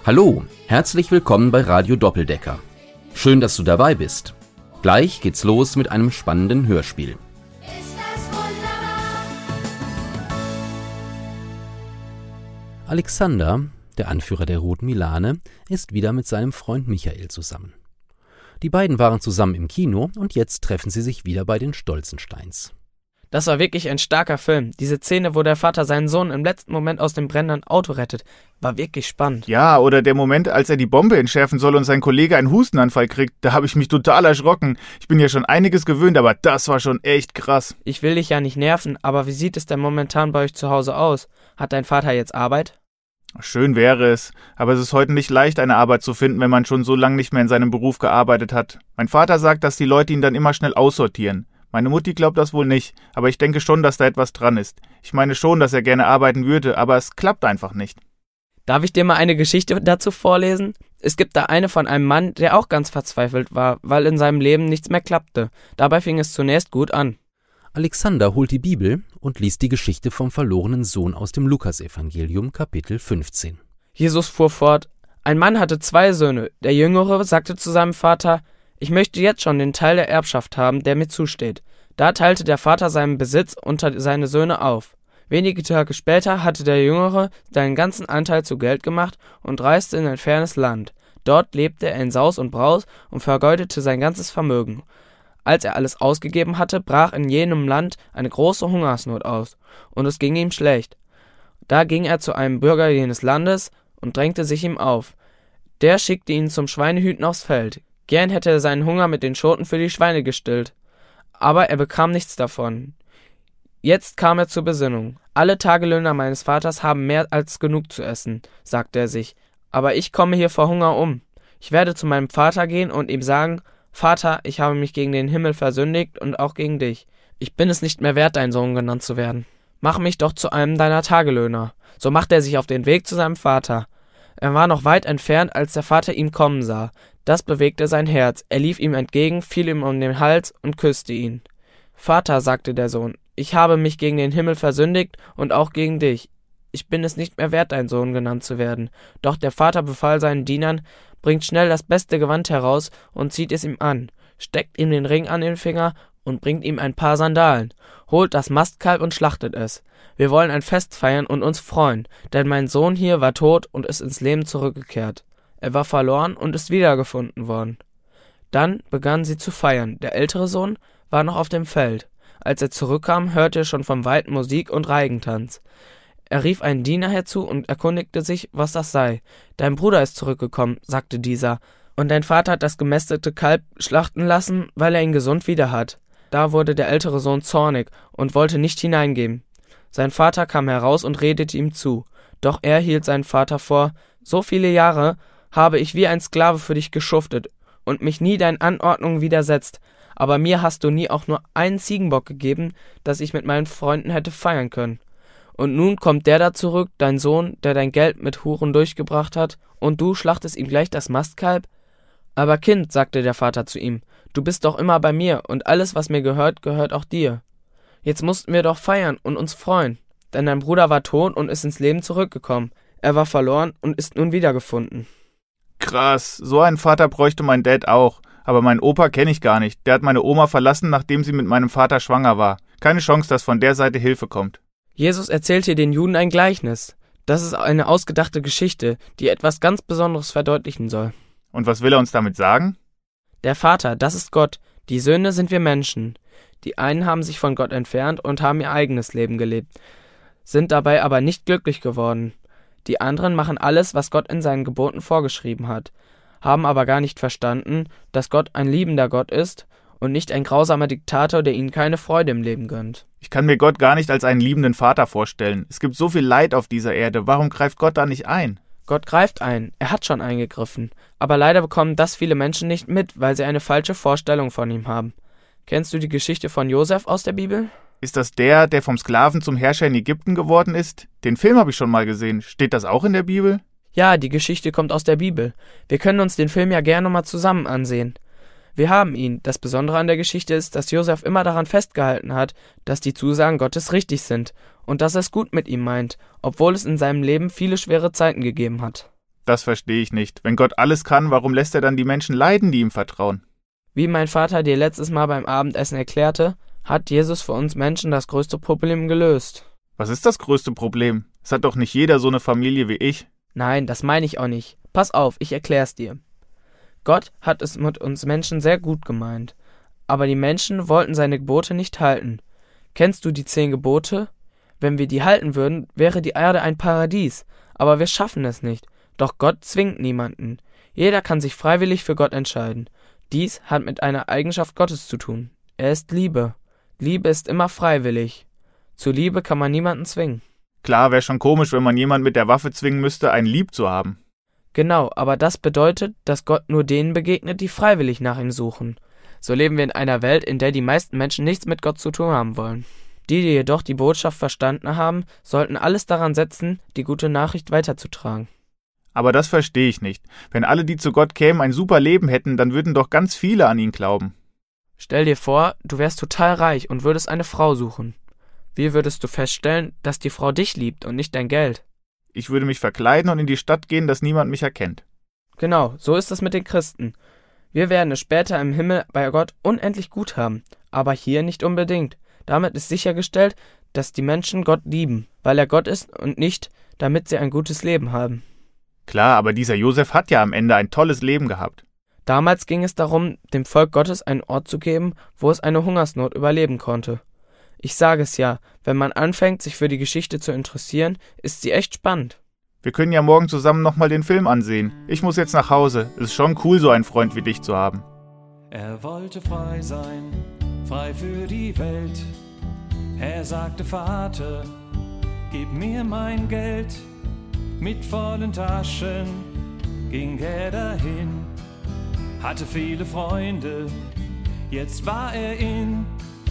Hallo, herzlich willkommen bei Radio Doppeldecker. Schön, dass du dabei bist. Gleich geht's los mit einem spannenden Hörspiel. Ist das wunderbar? Alexander, der Anführer der Roten Milane, ist wieder mit seinem Freund Michael zusammen. Die beiden waren zusammen im Kino und jetzt treffen sie sich wieder bei den Stolzensteins. Das war wirklich ein starker Film. Diese Szene, wo der Vater seinen Sohn im letzten Moment aus dem brennenden Auto rettet, war wirklich spannend. Ja, oder der Moment, als er die Bombe entschärfen soll und sein Kollege einen Hustenanfall kriegt, da habe ich mich total erschrocken. Ich bin ja schon einiges gewöhnt, aber das war schon echt krass. Ich will dich ja nicht nerven, aber wie sieht es denn momentan bei euch zu Hause aus? Hat dein Vater jetzt Arbeit? Schön wäre es, aber es ist heute nicht leicht, eine Arbeit zu finden, wenn man schon so lange nicht mehr in seinem Beruf gearbeitet hat. Mein Vater sagt, dass die Leute ihn dann immer schnell aussortieren. Meine Mutti glaubt das wohl nicht, aber ich denke schon, dass da etwas dran ist. Ich meine schon, dass er gerne arbeiten würde, aber es klappt einfach nicht. Darf ich dir mal eine Geschichte dazu vorlesen? Es gibt da eine von einem Mann, der auch ganz verzweifelt war, weil in seinem Leben nichts mehr klappte. Dabei fing es zunächst gut an. Alexander holt die Bibel und liest die Geschichte vom verlorenen Sohn aus dem Lukasevangelium, Kapitel 15. Jesus fuhr fort: Ein Mann hatte 2 Söhne. Der Jüngere sagte zu seinem Vater: Ich möchte jetzt schon den Teil der Erbschaft haben, der mir zusteht. Da teilte der Vater seinen Besitz unter seine Söhne auf. Wenige Tage später hatte der Jüngere seinen ganzen Anteil zu Geld gemacht und reiste in ein fernes Land. Dort lebte er in Saus und Braus und vergeudete sein ganzes Vermögen. Als er alles ausgegeben hatte, brach in jenem Land eine große Hungersnot aus, und es ging ihm schlecht. Da ging er zu einem Bürger jenes Landes und drängte sich ihm auf. Der schickte ihn zum Schweinehüten aufs Feld. Gern hätte er seinen Hunger mit den Schoten für die Schweine gestillt, aber er bekam nichts davon. Jetzt kam er zur Besinnung. Alle Tagelöhner meines Vaters haben mehr als genug zu essen, sagte er sich, aber ich komme hier vor Hunger um. Ich werde zu meinem Vater gehen und ihm sagen: Vater, ich habe mich gegen den Himmel versündigt und auch gegen dich. Ich bin es nicht mehr wert, dein Sohn genannt zu werden. Mach mich doch zu einem deiner Tagelöhner. So machte er sich auf den Weg zu seinem Vater. Er war noch weit entfernt, als der Vater ihn kommen sah. Das bewegte sein Herz. Er lief ihm entgegen, fiel ihm um den Hals und küsste ihn. Vater, sagte der Sohn, ich habe mich gegen den Himmel versündigt und auch gegen dich. Ich bin es nicht mehr wert, dein Sohn genannt zu werden. Doch der Vater befahl seinen Dienern: Bringt schnell das beste Gewand heraus und zieht es ihm an, steckt ihm den Ring an den Finger und bringt ihm ein paar Sandalen. Holt das Mastkalb und schlachtet es. Wir wollen ein Fest feiern und uns freuen, denn mein Sohn hier war tot und ist ins Leben zurückgekehrt. Er war verloren und ist wiedergefunden worden. Dann begannen sie zu feiern. Der ältere Sohn war noch auf dem Feld. Als er zurückkam, hörte er schon vom Weiten Musik und Reigentanz. Er rief einen Diener herzu und erkundigte sich, was das sei. Dein Bruder ist zurückgekommen, sagte dieser, und dein Vater hat das gemästete Kalb schlachten lassen, weil er ihn gesund wieder hat. Da wurde der ältere Sohn zornig und wollte nicht hineingehen. Sein Vater kam heraus und redete ihm zu. Doch er hielt seinen Vater vor: So viele Jahre habe ich wie ein Sklave für dich geschuftet und mich nie deinen Anordnungen widersetzt, aber mir hast du nie auch nur einen Ziegenbock gegeben, dass ich mit meinen Freunden hätte feiern können. Und nun kommt der da zurück, dein Sohn, der dein Geld mit Huren durchgebracht hat, und du schlachtest ihm gleich das Mastkalb? Aber Kind, sagte der Vater zu ihm, du bist doch immer bei mir, und alles, was mir gehört, gehört auch dir. Jetzt mussten wir doch feiern und uns freuen, denn dein Bruder war tot und ist ins Leben zurückgekommen. Er war verloren und ist nun wiedergefunden. Krass, so einen Vater bräuchte mein Dad auch. Aber meinen Opa kenne ich gar nicht. Der hat meine Oma verlassen, nachdem sie mit meinem Vater schwanger war. Keine Chance, dass von der Seite Hilfe kommt. Jesus erzählte den Juden ein Gleichnis. Das ist eine ausgedachte Geschichte, die etwas ganz Besonderes verdeutlichen soll. Und was will er uns damit sagen? Der Vater, das ist Gott. Die Söhne sind wir Menschen. Die einen haben sich von Gott entfernt und haben ihr eigenes Leben gelebt, sind dabei aber nicht glücklich geworden. Die anderen machen alles, was Gott in seinen Geboten vorgeschrieben hat, haben aber gar nicht verstanden, dass Gott ein liebender Gott ist und nicht ein grausamer Diktator, der ihnen keine Freude im Leben gönnt. Ich kann mir Gott gar nicht als einen liebenden Vater vorstellen. Es gibt so viel Leid auf dieser Erde. Warum greift Gott da nicht ein? Gott greift ein. Er hat schon eingegriffen. Aber leider bekommen das viele Menschen nicht mit, weil sie eine falsche Vorstellung von ihm haben. Kennst du die Geschichte von Josef aus der Bibel? Ist das der vom Sklaven zum Herrscher in Ägypten geworden ist? Den Film habe ich schon mal gesehen. Steht das auch in der Bibel? Ja, die Geschichte kommt aus der Bibel. Wir können uns den Film ja gerne mal zusammen ansehen. Wir haben ihn. Das Besondere an der Geschichte ist, dass Josef immer daran festgehalten hat, dass die Zusagen Gottes richtig sind und dass er es gut mit ihm meint, obwohl es in seinem Leben viele schwere Zeiten gegeben hat. Das verstehe ich nicht. Wenn Gott alles kann, warum lässt er dann die Menschen leiden, die ihm vertrauen? Wie mein Vater dir letztes Mal beim Abendessen erklärte, hat Jesus für uns Menschen das größte Problem gelöst. Was ist das größte Problem? Es hat doch nicht jeder so eine Familie wie ich. Nein, das meine ich auch nicht. Pass auf, ich erklär's dir. Gott hat es mit uns Menschen sehr gut gemeint. Aber die Menschen wollten seine Gebote nicht halten. Kennst du die 10 Gebote? Wenn wir die halten würden, wäre die Erde ein Paradies. Aber wir schaffen es nicht. Doch Gott zwingt niemanden. Jeder kann sich freiwillig für Gott entscheiden. Dies hat mit einer Eigenschaft Gottes zu tun. Er ist Liebe. Liebe ist immer freiwillig. Zu Liebe kann man niemanden zwingen. Klar, wäre schon komisch, wenn man jemanden mit der Waffe zwingen müsste, einen lieb zu haben. Genau, aber das bedeutet, dass Gott nur denen begegnet, die freiwillig nach ihm suchen. So leben wir in einer Welt, in der die meisten Menschen nichts mit Gott zu tun haben wollen. Die jedoch die Botschaft verstanden haben, sollten alles daran setzen, die gute Nachricht weiterzutragen. Aber das verstehe ich nicht. Wenn alle, die zu Gott kämen, ein super Leben hätten, dann würden doch ganz viele an ihn glauben. Stell dir vor, du wärst total reich und würdest eine Frau suchen. Wie würdest du feststellen, dass die Frau dich liebt und nicht dein Geld? Ich würde mich verkleiden und in die Stadt gehen, dass niemand mich erkennt. Genau, so ist es mit den Christen. Wir werden es später im Himmel bei Gott unendlich gut haben, aber hier nicht unbedingt. Damit ist sichergestellt, dass die Menschen Gott lieben, weil er Gott ist und nicht, damit sie ein gutes Leben haben. Klar, aber dieser Josef hat ja am Ende ein tolles Leben gehabt. Damals ging es darum, dem Volk Gottes einen Ort zu geben, wo es eine Hungersnot überleben konnte. Ich sage es ja, wenn man anfängt, sich für die Geschichte zu interessieren, ist sie echt spannend. Wir können ja morgen zusammen nochmal den Film ansehen. Ich muss jetzt nach Hause. Es ist schon cool, so einen Freund wie dich zu haben. Er wollte frei sein, frei für die Welt. Er sagte, Vater, gib mir mein Geld. Mit vollen Taschen ging er dahin, hatte viele Freunde, jetzt war er in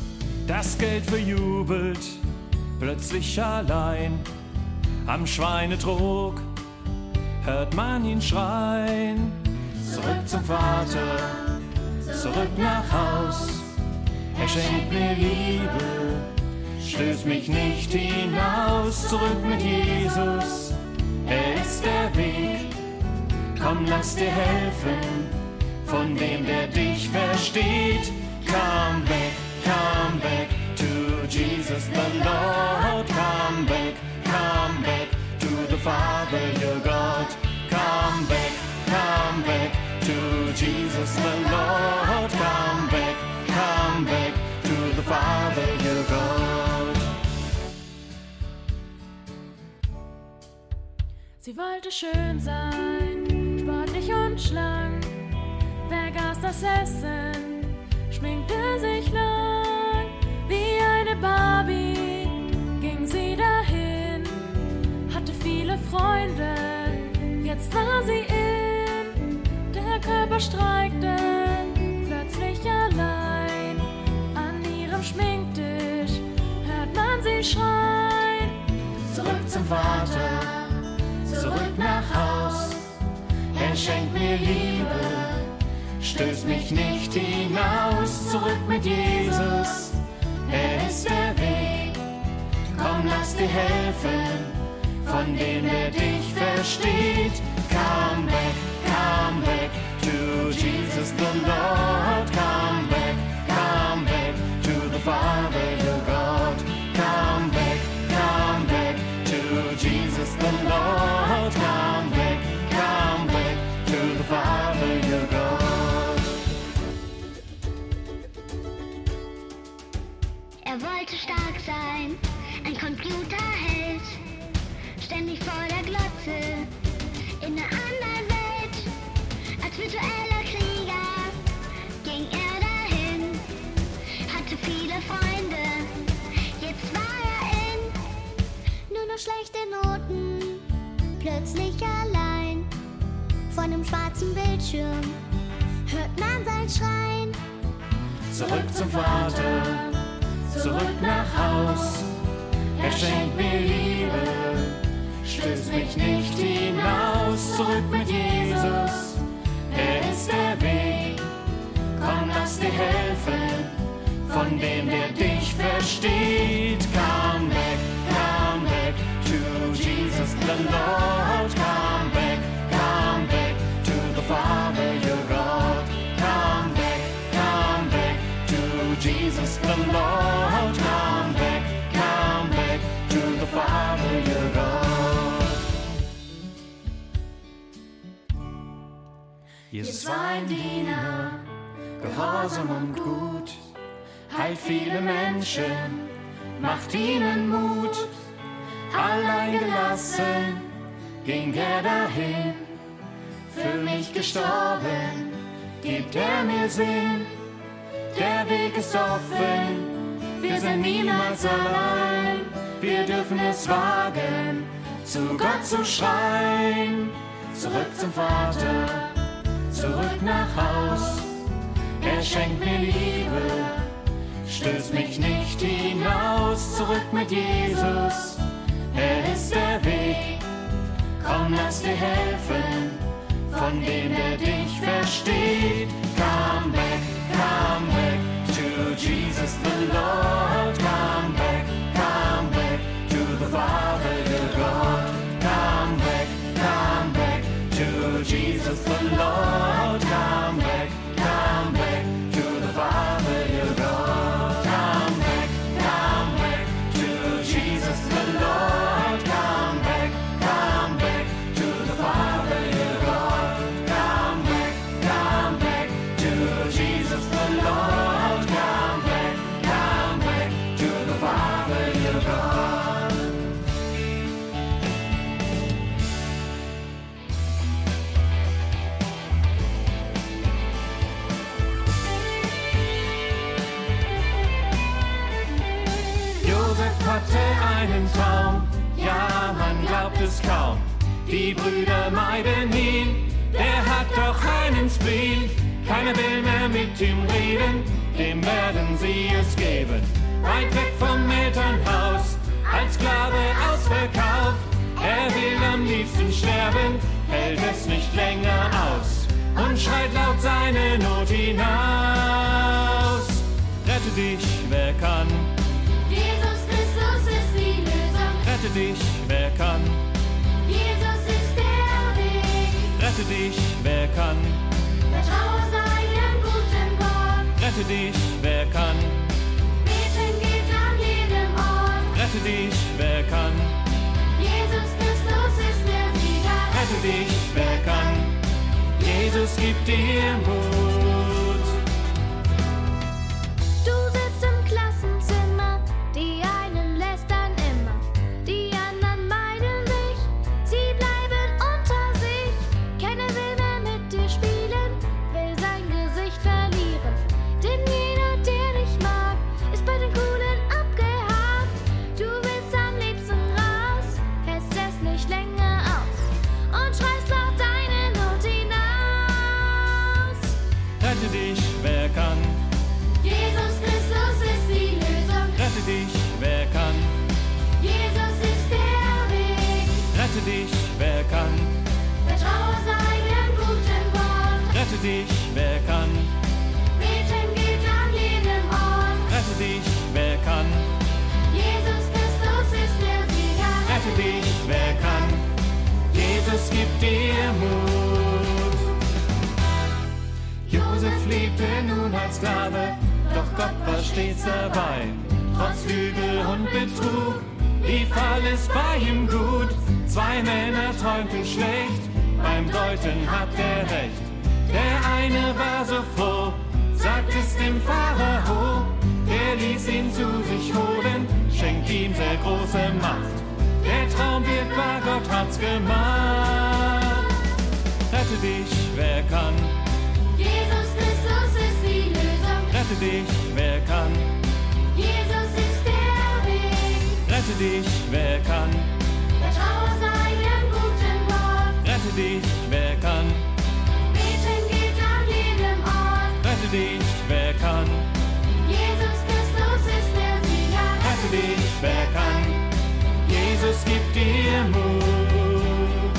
das Geld verjubelt, plötzlich allein. Am Schweinetrog hört man ihn schreien. Zurück zum Vater, zurück nach Haus. Er schenkt mir Liebe, stößt mich nicht hinaus. Zurück mit Jesus, er ist der Weg. Komm, lass dir helfen, von dem, der dich versteht. Come back to Jesus the Lord. Come back to the Father your God. Come back to Jesus the Lord. Come back to the Father your God. Sie wollte schön sein, sportlich und schlank, vergaß das Essen, schminkte sich lang. Wie eine Barbie ging sie dahin, hatte viele Freunde, jetzt war sie in. Der Körper streikte plötzlich allein, an ihrem Schminktisch hört man sie schreien. Zurück zum Vater, zurück nach Haus. Er schenkt mir Liebe, stößt mich nicht hinaus. Zurück mit Jesus, er ist der Weg. Komm, lass dir helfen, von dem, der dich versteht. Come back to Jesus the Lord. Come back to the Father your God. Come back to Jesus the Lord. Come back to the Father your God. Er wollte stark sein, ein Computerheld, ständig vor der Glotze, in einer anderen Welt. Als virtueller Krieger ging er dahin, hatte viele Freunde, jetzt war er in. Nur noch schlechte Noten, plötzlich allein, vor einem schwarzen Bildschirm hört man sein Schreien. Zurück zum Vater, zurück nach Haus. Er schenkt mir Liebe, stößt mich nicht hinaus. Zurück mit Jesus, er ist der Weg. Komm, lass dir helfen, von dem, der dich versteht. Come back to Jesus the Lord. Come back Jesus war ein Diener, gehorsam und gut, heilt viele Menschen, macht ihnen Mut. Allein gelassen ging er dahin, für mich gestorben, gibt er mir Sinn. Der Weg ist offen, wir sind niemals allein. Wir dürfen es wagen, zu Gott zu schreien. Zurück zum Vater, zurück nach Haus. Er schenkt mir Liebe, stößt mich nicht hinaus. Zurück mit Jesus, er ist der Weg. Komm, lass dir helfen, von dem der dich versteht. Come back to Jesus the Lord. Come back to the Father your God. Come back to Jesus the Lord. Come back to the Father your God. Come back to Jesus the Lord. Come back to the Father your God. Come back to Jesus the Lord. Come back to the Father your God. Josef hatte einen Traum, ja, man glaubt es kaum. Die Brüder meiden ihn, der hat doch einen Spleen. Keiner will mehr mit ihm reden, dem werden sie es geben. Weit weg vom Elternhaus, als Sklave ausverkauft. Er will am liebsten sterben, hält es nicht länger aus und schreit laut seine Not hinaus. Rette dich, wer kann. Jesus Christus ist die Lösung. Rette dich, wer kann. Jesus ist der Weg. Rette dich, wer kann. Vertraue seinem guten Wort. Rette dich, wer kann. Beten geht an jedem Ort. Rette dich, wer kann. Jesus Christus ist der Sieger. Rette dich, wer kann. Jesus gibt dir Mut. Du sitzt im Klassenzimmer, die einen lästern immer, die anderen meiden dich, sie bleiben unter sich. Keiner will mehr mit dir spielen, will sein Gesicht verlieren. Denn jeder, der dich mag, ist bei den Coolen abgehakt. Du willst am liebsten raus, hältst es nicht länger aus und schreist laut deine Not hinaus. Rette dich, wer kann. Jesus Christus ist die Lösung. Rette dich, wer kann. Jesus ist der Weg. Rette dich, wer kann. Vertraue seinem guten Wort. Rette dich, wer kann. Beten geht an jedem Ort. Rette dich, wer kann. Jesus Christus ist der Sieger. Rette dich, wer kann. Jesus gibt dir Mut. Josef lebte nun als Sklave, doch Gott war stets dabei. Trotz Lüge und Betrug lief alles bei ihm gut. Zwei Männer träumten schlecht, beim Deuten hat er recht. Der eine war so froh, sagt es dem Pharao. Der ließ ihn zu sich holen, schenkt ihm sehr große Macht. Der Traum wird wahr, Gott hat's gemacht. Rette dich, wer kann. Jesus Christus ist die Lösung. Rette dich, wer kann. Jesus ist der Weg. Rette dich, wer kann. Vertraue seinem guten Wort. Rette dich, wer kann. Beten geht an jedem Ort. Rette dich, wer kann. Jesus Christus ist der Sieger. Rette dich, wer kann. Jesus gibt dir Mut.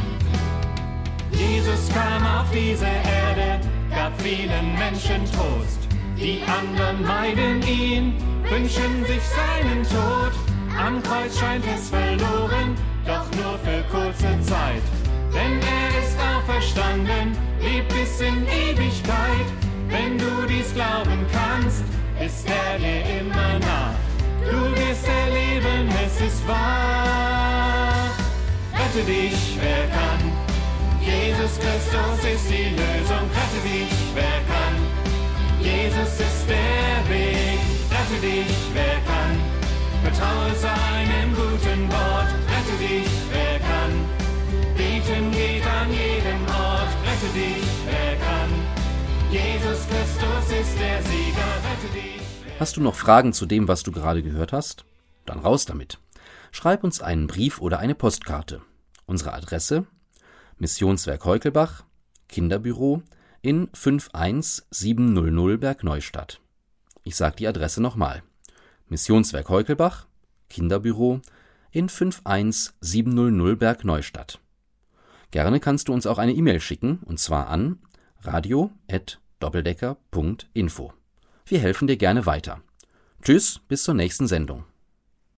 Jesus kam auf diese Erde, gab vielen Menschen Trost. Die anderen meiden ihn, wünschen sich seinen Tod. Am Kreuz scheint es verloren, doch nur für kurze Zeit. Denn er ist auferstanden, lebt bis in Ewigkeit. Wenn du dies glauben kannst, ist er dir immer nah. Du wirst erleben, es ist wahr. Rette dich, wer kann. Jesus Jesus Christus ist die Lösung, rette dich, wer kann. Jesus ist der Weg, rette dich, wer kann. Vertraue seinem guten Wort, rette dich, wer kann. Beten geht an jedem Ort, rette dich, wer kann. Jesus Christus ist der Sieger, rette dich. Hast du noch Fragen zu dem, was du gerade gehört hast? Dann raus damit. Schreib uns einen Brief oder eine Postkarte. Unsere Adresse: Missionswerk Heukelbach, Kinderbüro in 51700 Bergneustadt. Ich sage die Adresse nochmal. Missionswerk Heukelbach, Kinderbüro in 51700 Bergneustadt. Gerne kannst du uns auch eine E-Mail schicken, und zwar an radio@doppeldecker.info. Wir helfen dir gerne weiter. Tschüss, bis zur nächsten Sendung.